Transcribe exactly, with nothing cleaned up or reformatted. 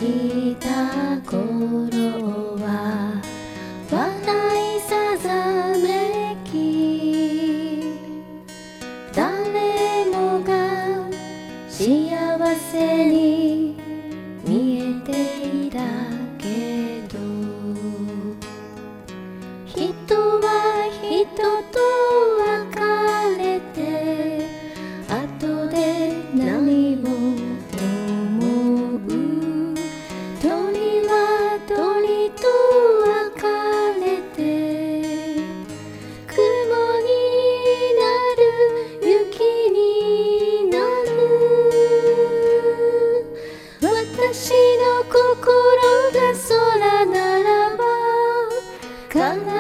いた頃は笑いさざめき、誰もが幸せに見えていたけど、人は人と別れて後で何を思う。鳥は鳥と別れて雲になる、雪になる。私の心が空ならば